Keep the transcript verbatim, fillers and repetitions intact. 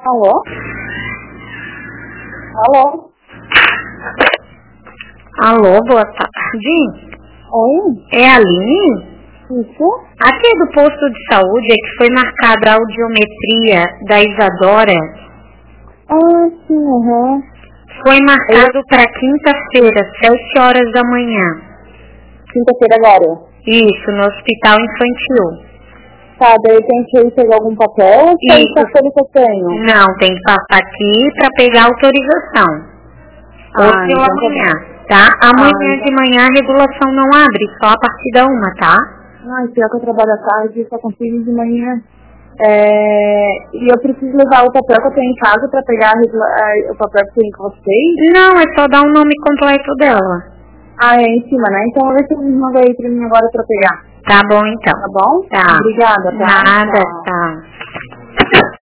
Alô? Alô? Alô, boa tarde. Oi? É a Aline? Isso? Aqui é do posto de saúde, é que foi marcada a audiometria da Isadora. Ah, sim, aham. Uhum. Foi marcado Eu... para quinta-feira, sete horas da manhã. Quinta-feira agora? Isso, no hospital infantil. Tá, daí tem que ir pegar algum papel ou só isso aquele que eu tenho? Não, tem que passar aqui para pegar autorização. Ah, Hoje então ou amanhã, tá? Amanhã ah, então... de manhã a regulação não abre, só a partir da uma, tá? Ah, pior que eu trabalho à tarde, só consigo de manhã. É... E eu preciso levar o papel que eu tenho em casa pra pegar a regula... o papel que tem com vocês? Não, é só dar o nome completo dela. Ah, é em cima, né? Então eu vou ver se eles mandam aí pra mim agora pra pegar. Tá bom, então. Tá bom? Tá. Obrigada, tá? Nada, Tchau. tá.